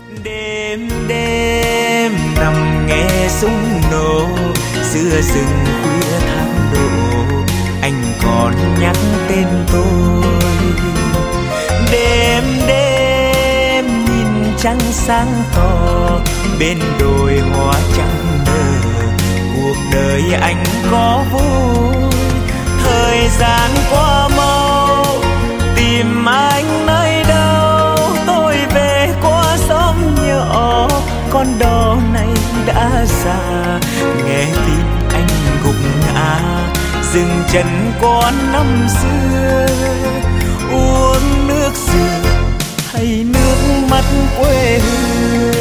Đêm đêm nằm nghe súng nổ, giữa rừng khuya tháng đổ, anh còn nhắc tên tôi. Đêm đêm nhìn trăng sáng tỏ, bên đồi hoa trắng nở, cuộc đời anh có vui. Thời gian qua mau, tìm anh nơi đâu, tôi về qua xóm nhỏ, con đò này đã già. Nghe tin anh gục ngã, dừng chân con năm xưa, uống nước rượu hay nước mắt quê hương.